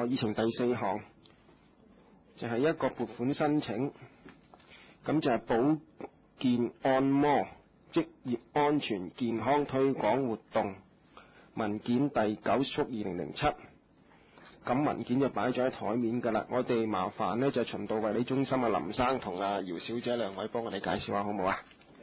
議程第4項，就係一個撥款申請，咁就係保健按摩職業安全健康推廣活動文件第9/2007。咁文件就擺咗喺台面㗎啦，我哋麻煩呢就循道衛理中心嘅林生同阿姚小姐兩位幫我哋介紹下好唔好啊？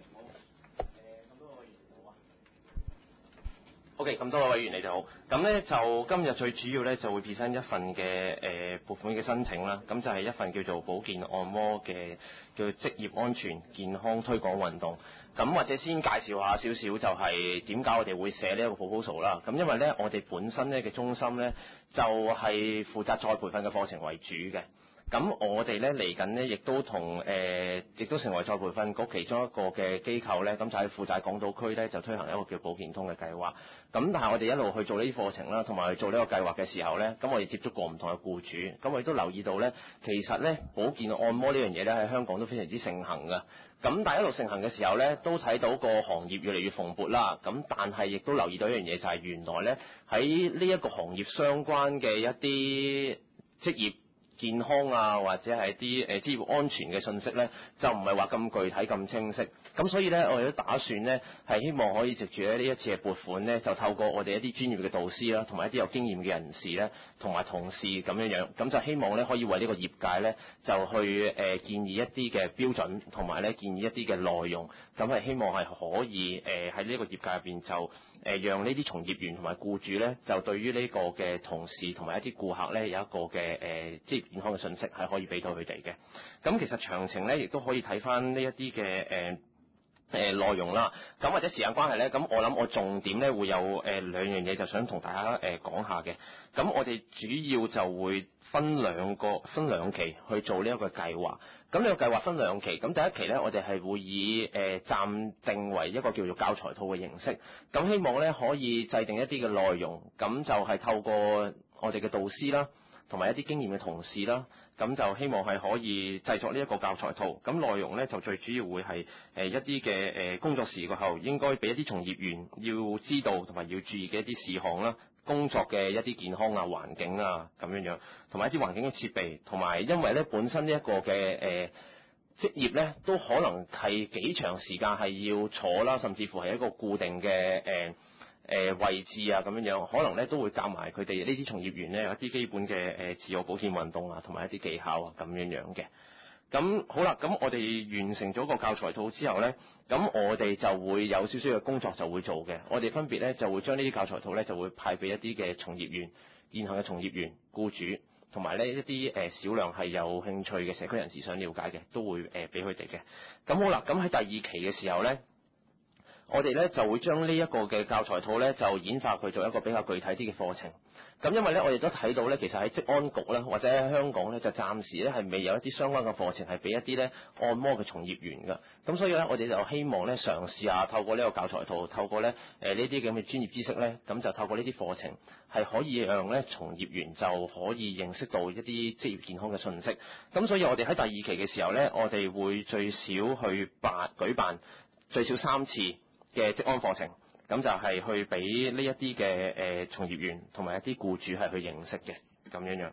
OK， 咁多位委員你哋好。咁呢就今日最主要呢就會 present 一份嘅撥款嘅申請啦。咁就係一份叫做保健按摩嘅叫職業安全健康推廣運動。咁或者先介紹下少少，就係點解我哋會寫呢一個 proposal 啦。咁因為呢，我哋本身呢嘅中心呢，就係負責再培訓嘅課程為主嘅。咁我哋咧嚟緊呢，亦都成為再培訓局其中一個嘅機構咧，咁就喺負責港島區咧就推行一個叫保健通嘅計劃。咁但係我哋一路去做呢啲課程啦，同埋去做呢個計劃嘅時候咧，咁我哋接觸過唔同嘅僱主，咁我亦都留意到咧，其實咧保健按摩呢樣嘢咧喺香港都非常之盛行㗎。咁但係一路盛行嘅時候咧，都睇到個行業越嚟越蓬勃啦。咁但係亦都留意到一樣嘢，就係原來咧喺呢一個行業相關嘅一啲職業健康啊，或者係啲職業安全嘅信息呢，就唔係話咁具體咁清晰。咁所以呢，我哋都打算呢，係希望可以藉住呢一次嘅撥款呢，就透過我哋一啲專業嘅導師啦，同埋一啲有經驗嘅人士呢，同埋同事咁樣，咁就希望呢，可以為呢個業界呢，就去建議一啲嘅標準，同埋呢建議一啲嘅內容。咁係希望係可以喺呢個業界入邊就讓呢啲從業員同埋僱主呢，就對於呢個嘅同事同埋一啲顧客呢，有一個嘅職業健康嘅信息係可以俾到佢哋嘅。咁其實詳情呢，亦都可以睇翻呢一啲嘅內容啦。咁或者時間關係呢，咁我諗我重點呢會有兩樣嘢就想同大家講下嘅。咁我哋主要就會分兩期去做呢一個計劃。咁呢個計劃分兩期，咁第一期呢，我哋係會以暫定為一個叫做教材套嘅形式。咁希望呢，可以制定一啲嘅內容，咁就係透過我哋嘅導師啦，同埋一啲經驗嘅同事啦，咁就希望係可以製作呢一個教材套。咁內容呢，就最主要會係一啲嘅工作時嗰後應該俾一啲從業員要知道同埋要注意嘅一啲事項啦，工作嘅一啲健康啊、環境啊咁樣，同埋一啲環境嘅設備，同埋因為呢本身呢一個嘅職業呢，都可能係幾長時間係要坐啦，甚至乎係一個固定嘅位置啊咁樣，可能咧都會教埋佢哋呢啲從業員呢，有一啲基本嘅自我保健運動啊，同埋一啲技巧啊咁樣嘅。咁好啦，咁我哋完成咗個教材套之後呢，咁我哋就會有少少嘅工作就會做嘅。我哋分別呢，就會將呢啲教材套呢，就會派俾一啲嘅從業員、現行嘅從業員、僱主，同埋呢一啲少量係有興趣嘅社區人士想了解嘅，都會俾佢哋嘅。咁好啦，咁喺第二期嘅時候呢，我哋咧就會將呢一個嘅教材套咧就演化佢做一個比較具體啲嘅課程。咁因為咧我哋都睇到咧，其實喺職安局咧或者喺香港咧就暫時咧係未有一啲相關嘅課程係俾一啲咧按摩嘅從業員㗎。咁所以咧我哋就希望咧嘗試下透過呢個教材套，透過咧呢啲咁嘅專業知識咧，咁就透過呢啲課程係可以讓咧從業員就可以認識到一啲職業健康嘅信息。咁所以我哋喺第二期嘅時候咧，我哋會最少去舉辦最少3次嘅職安課程，咁就係去俾呢一啲嘅從業員同埋一啲僱主係去認識嘅咁樣。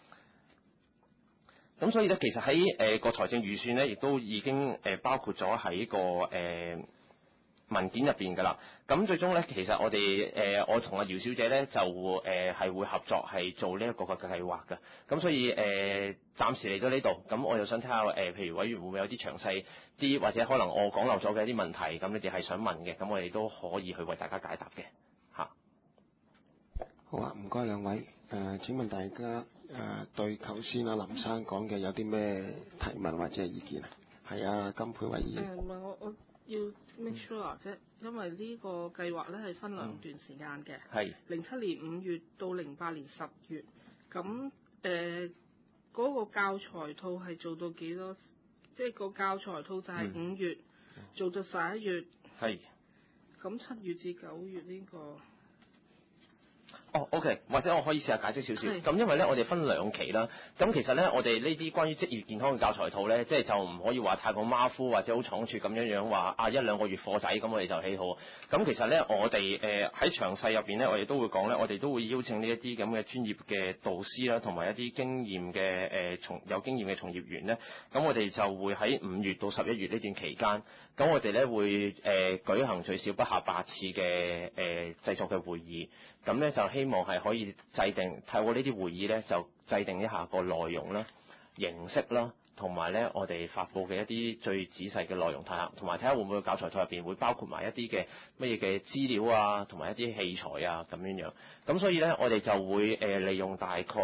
咁所以咧，其實喺個財政預算咧，亦都已經包括咗喺個文件入邊㗎啦。咁最終咧，其實我哋我同阿姚小姐咧就係會合作係做呢一個嘅計劃㗎。咁所以暫時嚟到呢度，咁我又想睇下譬如委員會唔會有啲詳細啲，或者可能我講漏咗嘅一啲問題，咁你哋係想問嘅，咁我哋都可以去為大家解答嘅嚇。 好啊，唔該兩位。請問大家對頭先阿林生講嘅有啲咩提問或者係意見啊？係啊，金佩慧議員。 唔係我要 make sure 啫，因為呢個計劃咧係分2段時間嘅。 係。 07年5月到08年10月，咁嗰個教材套係做到幾多？即係個教材套就係5月、做到11月。 係。 咁7月至9月呢個。 OK， 或者我可以試下解釋少少。 係咁因為咧，我哋分兩期啦。咁其實咧，我哋呢啲關於職業健康嘅教材套咧，即係就唔可以話太過馬虎或者好倉促咁樣話啊1-2個月課仔咁我哋就起好。咁其實咧，我哋喺詳細入邊咧，我哋都會講咧，我哋都會邀請呢一啲咁嘅專業嘅導師啦，同埋一啲經驗嘅有經驗嘅從業員咧。咁我哋就會喺5月到11月呢段期間，咁我哋咧會舉行最少不下8次嘅製作嘅會議。咁咧就希望係可以透過呢啲會議咧，就制定一下個內容啦、形式啦，同埋咧我哋發布嘅一啲最仔細嘅內容睇下，同埋睇下會唔會教材套入邊會包括埋一啲嘅乜嘢嘅資料啊，同埋一啲器材啊咁樣樣。咁所以咧，我哋就會利用大概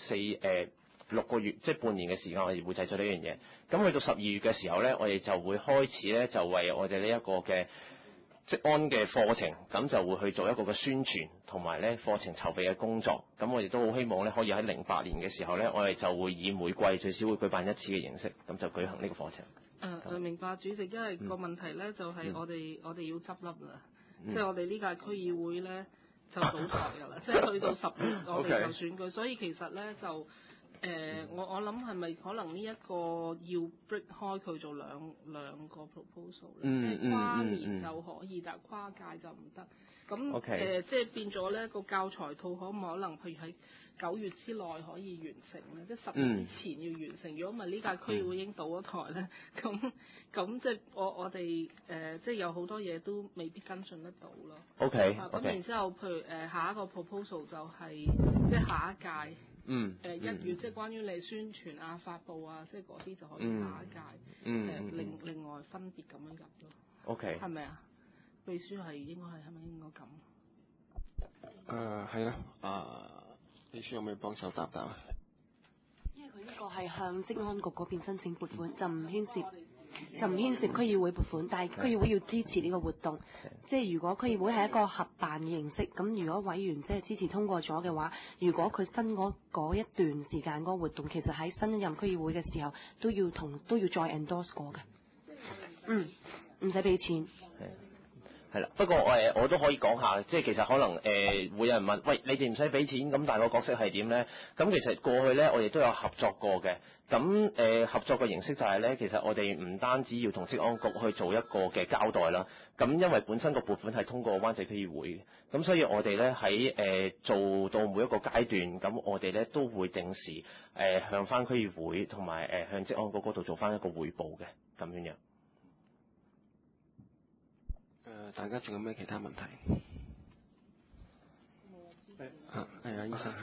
6個月，即係半年嘅時間，我哋會製作呢樣嘢。咁去到12月嘅時候咧，我哋就會開始咧，就為我哋呢一個嘅職安嘅課程，咁就會去做一個嘅宣傳，同埋咧課程籌備嘅工作。咁我哋都好希望咧，可以喺08年嘅時候咧，我哋就會以每季最少會舉辦1次嘅形式，咁就舉行呢個課程。 明白主席，因為個問題咧就係我哋要執笠啦，即係我哋呢屆區議會咧就倒台㗎啦，即係去到10月我哋就選舉，所以其實咧就我諗係咪可能呢一個要 break 開佢做兩個 proposal 咧，即係跨年就可以，但係跨屆就唔得。咁即係變咗咧個教材套可唔可能譬如喺9月之內可以完成咧？即係10月之前要完成。如果唔係呢屆區議會已經倒咗台咧，咁即係我哋即係有好多嘢都未必跟進得到咯。 OK。 咁然之後，譬如下一個 proposal 就係即係下一屆。1月即係關於你宣傳啊、發布啊，即係嗰啲就可以下一屆另外分別咁樣入咯。 OK。 係咪啊？秘書係應該係咪應該咁？ 係啦。秘書有冇幫手答？ 因為佢呢個係向職安局嗰邊申請撥款，就唔牽涉區議會撥款，但係區議會要支持呢個活動。即係如果區議會係一個合辦嘅形式，咁如果委員即係支持通過咗嘅話，如果佢新嗰一段時間嗰個活動，其實喺新一任區議會嘅時候都要再 endorse 過嘅。唔使俾錢。 係啦，不過我都可以講下，即係其實可能會有人問，喂，你哋唔使俾錢，咁但係個角色係點咧？咁其實過去咧，我哋都有合作過嘅。咁合作嘅形式就係咧，其實我哋唔單止要同職安局去做一個嘅交代啦。咁因為本身個撥款係通過灣仔區議會嘅，咁所以我哋咧喺做到每一個階段，咁我哋咧都會定時向翻區議會同埋向職安局嗰度做翻一個彙報嘅咁樣樣。 大家仲有咩其他問題？係啊，醫生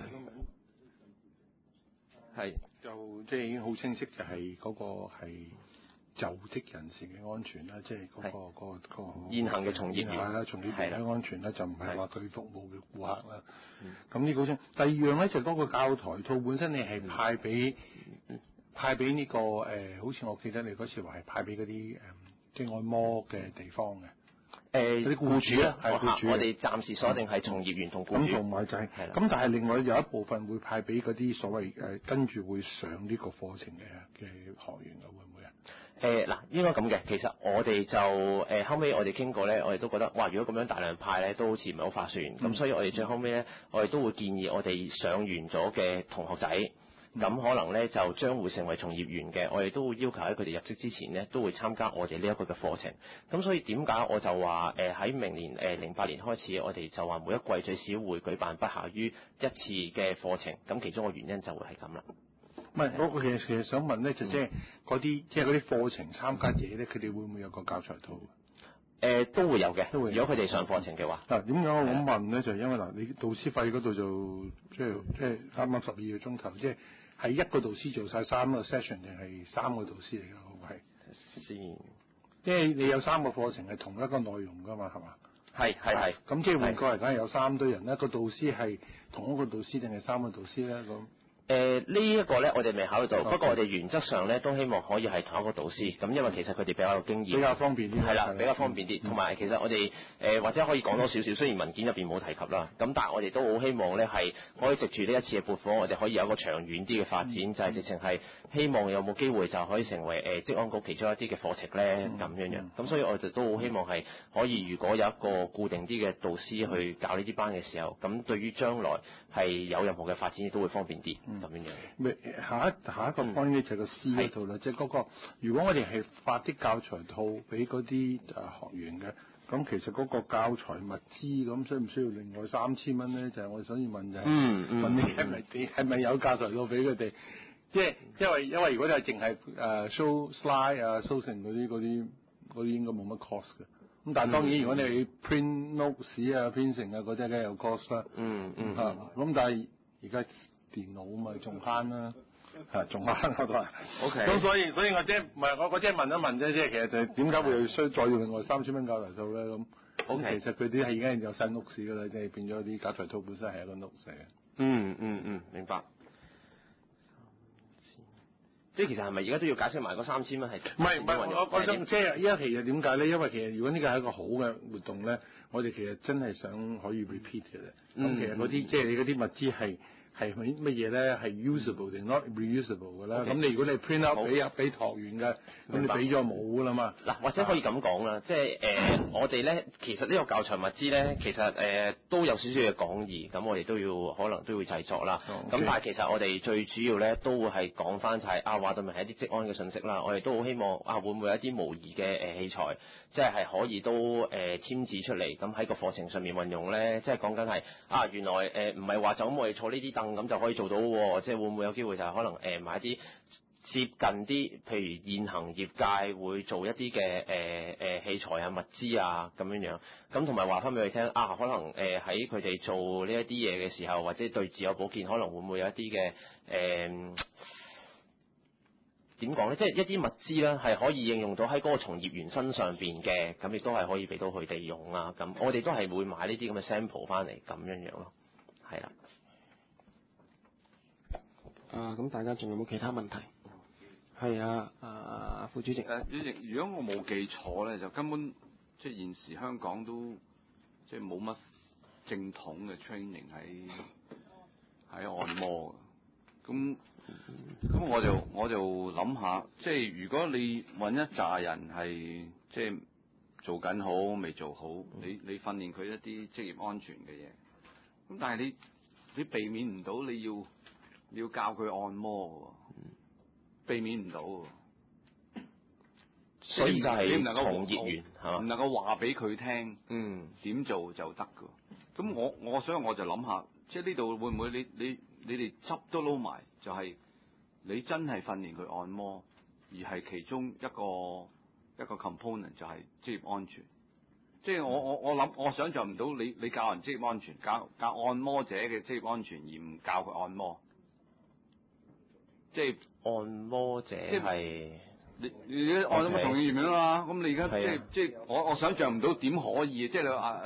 係就即係已經好清晰，就係嗰個係就職人士嘅安全啦，即係嗰個現行嘅從業員啦，從業員嘅安全啦，就唔係話佢服務嘅顧客啦。咁呢個先。第二樣咧就嗰個教材套本身你係派俾呢個好似我記得你嗰時話係派俾嗰啲即係按摩嘅地方嘅。嗰啲僱主啦，係僱主。我哋暫時鎖定係從業員同僱主。 咁同埋就係，咁但係另外有一部分會派俾嗰啲所謂跟住會上呢個課程嘅學員嘅，會唔會啊？ 嗱，應該咁嘅。其實我哋就後尾我哋傾過咧，我哋都覺得哇，如果咁樣大量派咧，都好似唔係好划算。咁所以我哋最後尾咧，我哋都會建議我哋上完咗嘅同學仔。咁可能咧就將會成為從業員嘅，我哋都會要求喺佢哋入職之前咧，都會參加我哋呢一個嘅課程。咁所以點解我就話喺明年08年開始，我哋就話每一季最少會舉辦不下於1次嘅課程。咁其中個原因就會係咁啦。 唔係，我其實想問咧，就即係嗰啲課程參加者咧，佢哋會唔會有個教材套？ 都會有嘅，如果佢哋上課程嘅話。 嗱，點解我咁問咧？就因為嗱，你導師費嗰度就即係啱啱12個鐘頭，即係。係一個導師做晒3個 session 定係3個導師嚟㗎？係先，因為你有3個課程係同一個內容㗎嘛，係嘛？ 係。咁即係換句嚟講，有3堆人，一個導師係同一個導師定係3個導師咧？咁呢一個咧，我哋未考慮到，不過我哋原則上咧都希望可以係同一個導師，咁因為其實佢哋比較有經驗， 比較方便啲。 係啦，比較方便啲，同埋其實我哋或者可以講多少少，雖然文件入邊冇提及啦，咁但係我哋都好希望咧係可以藉住呢一次嘅撥款，我哋可以有一個長遠啲嘅發展，就係直情係希望有冇機會就可以成為職安局其中一啲嘅課程咧咁樣樣，咁所以我哋都好希望係可以，如果有一個固定啲嘅導師去教呢啲班嘅時候，咁對於將來係有任何嘅發展都會方便啲咁樣樣。 下一個 point 咧就係個 C 嗰度啦，即係嗰個如果我哋係發啲教材套俾嗰啲學員嘅，咁其實嗰個教材物資咁需唔需要另外3000蚊咧？就係我想要問就係問你係咪有教材套俾佢哋？即係因為如果你係淨係show slide 啊 show 成嗰啲應該冇乜 cost 嘅。咁但係當然如果你 print notes 啊 print 成啊嗰啲梗係有 cost 啦。咁但係而家電腦咪仲慳啦，仲慳我都係。OK。咁所以我即係唔係我即係問一問啫，即係其實就係點解會再要另外3000蚊教材套咧？咁其實佢啲係已經有晒 notes 㗎啦，即係變咗啲教材套本身係一個 notes 嘅。 明白。即係其實係咪而家都要解釋埋嗰3000蚊係？唔係， 我想即係依家其實點解咧？因為其實如果呢個係一個好嘅活動咧，我哋其實真係想可以 repeat 嘅啫。咁其實嗰啲即係你嗰啲物資係乜嘢咧？係 usable 定 not reusable 嘅啦。咁你如果你 print out 俾學員嘅，咁你俾咗冇㗎啦嘛。 嗱，或者可以咁講啦，即係我哋咧其實呢個教材物資咧，其實都有少少嘅講義，咁我哋可能都要製作啦。咁但係其實我哋最主要咧都會係講翻就係話到明係一啲職安嘅信息啦。我哋都好希望會唔會有一啲模擬嘅器材，即係可以都添置出嚟，咁喺個課程上面運用咧，即係講緊係原來唔係話就咁我哋坐呢啲凳咁就可以做到喎，即係會唔會有機會就係可能買啲接近啲，譬如現行業界會做一啲嘅器材啊、物資啊咁樣樣，咁同埋話翻俾佢聽可能喺佢哋做呢一啲嘢嘅時候，或者對自我保健可能會唔會有一啲嘅點講咧，即係一啲物資咧係可以應用到喺嗰個從業員身上邊嘅，咁亦都係可以俾到佢哋用啊。咁我哋都係會買呢啲咁嘅 sample 翻嚟咁樣樣咯，係啦。 咁大家仲有冇其他問題？係副主席。 主席，如果我冇記錯咧，就根本即係現時香港都即係冇乜正統嘅 training 喺按摩嘅。咁我就諗下，即係如果你揾一紮人係即係做緊好未做好，你訓練佢一啲職業安全嘅嘢，咁但係你避免唔到你要教佢按摩喎，避免唔到喎。 所以就係你唔能夠從業員係嘛？ 唔能夠話俾佢聽，點做就得㗎。咁所以我就諗下，即係呢度會唔會你哋執都撈埋，就係你真係訓練佢按摩，而係其中一個 component 就係職業安全。即係我想像唔到你教人職業安全，教按摩者嘅職業安全，而唔教佢按摩。即係按摩者係你按摩從業員啊嘛，咁你而家即係我想像唔到點可以，即係你話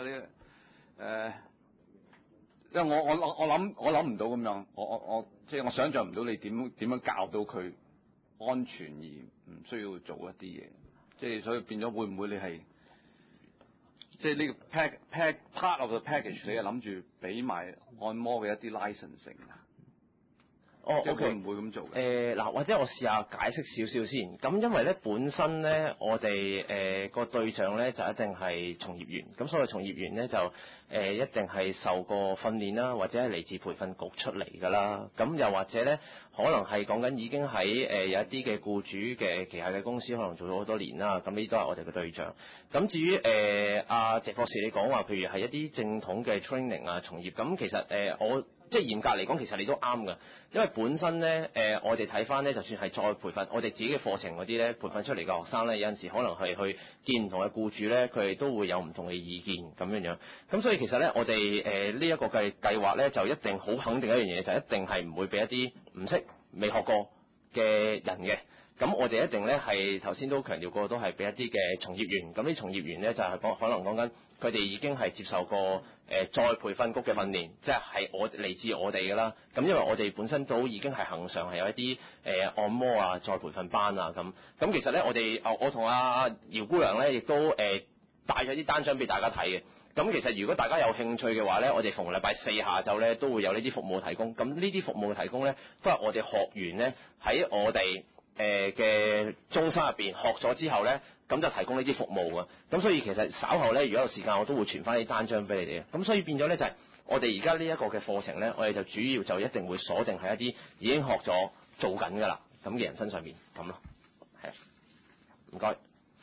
因為我諗唔到咁樣，我即係我想像唔到你點樣教到佢安全而唔需要做一啲嘢，即係所以變咗會唔會你係即係呢個 part of the package 你係諗住俾埋按摩嘅一啲 licensing 啊？ OK， 會唔會咁做嘅？ 或者我試下解釋少少先。咁因為咧本身咧，我哋個對象咧就一定係從業員。咁所謂從業員咧就一定係受過訓練啦，或者係嚟自培訓局出嚟㗎啦。咁又或者咧，可能係講緊已經喺有一啲嘅僱主嘅旗下嘅公司，可能做咗好多年啦。咁呢啲都係我哋嘅對象。咁至於謝博士你講話，譬如係一啲正統嘅 training 啊，從業，咁其實我即係嚴格嚟講，其實你都啱㗎，因為本身咧我哋睇翻咧，就算係再培訓，我哋自己嘅課程嗰啲咧，培訓出嚟嘅學生咧，有陣時可能係去見唔同嘅僱主咧，佢哋都會有唔同嘅意見咁樣樣。咁所以其實咧，我哋呢一個計劃咧，就一定好肯定一樣嘢，就一定係唔會俾一啲唔識未學過嘅人嘅。咁我哋一定咧係頭先都強調過，都係俾一啲嘅從業員。咁啲從業員咧就係可能講緊佢哋已經係接受過再培訓局嘅訓練，即係我嚟自我哋㗎啦。咁因為我哋本身都已經係恆常係有一啲按摩啊再培訓班啊咁。咁其實咧我同阿姚姑娘咧亦都帶咗啲單張俾大家睇嘅。咁其實如果大家有興趣嘅話咧，我哋逢禮拜四下晝咧都會有呢啲服務提供。咁呢啲服務嘅提供咧，都係我哋學員咧喺我哋嘅中心入邊學咗之後咧，咁就提供呢啲服務嘅。咁所以其實稍後咧，如果有時間，我都會傳翻啲單張俾你哋嘅。咁所以變咗咧就係我哋而家呢一個嘅課程咧，我哋就主要就一定會鎖定喺一啲已經學咗做緊㗎啦咁嘅人身上面咁咯。係，唔該。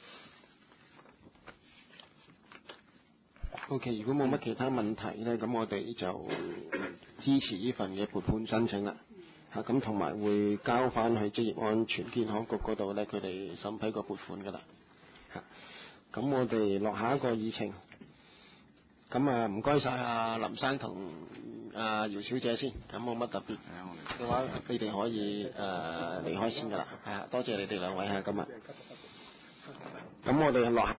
OK， 如果冇乜其他問題咧，咁我哋就支持呢份嘅撥款申請啦。咁同埋會交翻去職業安全健康局嗰度咧，佢哋審批個撥款噶啦。咁我哋落下一個議程。咁啊，唔該晒阿林生同阿姚小姐先。咁冇乜特別嘅話，你哋可以離開先噶啦。多謝你哋兩位今日。咁我哋落下。